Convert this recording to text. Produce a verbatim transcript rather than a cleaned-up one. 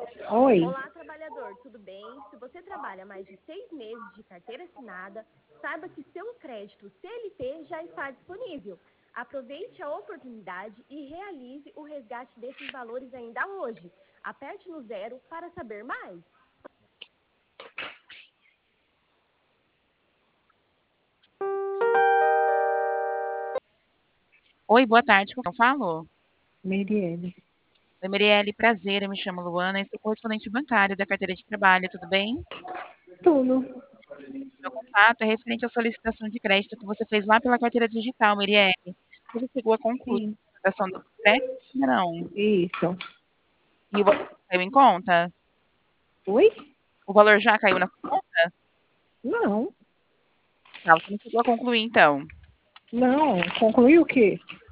Oi. Olá, trabalhador, tudo bem? Se você trabalha mais de seis meses de carteira assinada, saiba que seu crédito C L T já está disponível. Aproveite a oportunidade e realize o resgate desses valores ainda hoje. Aperte no zero para saber mais. Oi, boa tarde, como eu falo? Mirielle. Oi, Marielle, prazer, eu me chamo Luana e sou correspondente bancário da carteira de trabalho, tudo bem? Tudo. Meu contato é referente à solicitação de crédito que você fez lá pela carteira digital, Marielle. Você chegou a concluir Sim. a aplicação do crédito? Ainda não. Isso. E o valor caiu em conta? Oi? O valor já caiu na sua conta? Não. Tá, você não chegou a concluir, então. Não. Concluiu o quê?